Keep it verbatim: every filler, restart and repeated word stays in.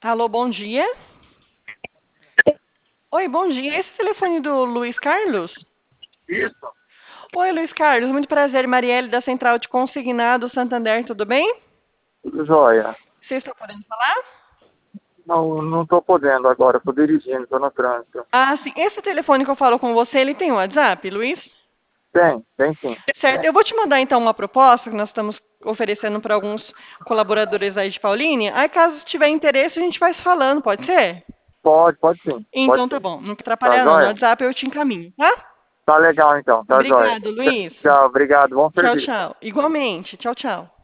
Alô, bom dia. Oi, bom dia. Esse é o telefone do Luiz Carlos? Isso, Oi, Luiz Carlos. Muito prazer. Marielle, da Central de Consignado Santander, tudo bem? tudo jóia. Vocês estão podendo falar? Não, não estou podendo agora, estou dirigindo, estou no trânsito. Ah, sim. Esse telefone que eu falo com você, ele tem WhatsApp, Luiz? Tem, tem sim. Certo. Eu vou te mandar, então, uma proposta que nós estamos oferecendo para alguns colaboradores aí de Paulínia. Aí, caso tiver interesse, a gente vai se falando, pode ser? Pode, pode sim, pode Então, tá sim. bom. Não Tá atrapalhar, não. No jóia? WhatsApp eu te encaminho, tá? Tá legal então, tá jóia. Obrigado, Luiz. Tchau, obrigado, bom Tchau, serviço. tchau. Igualmente. Tchau, tchau.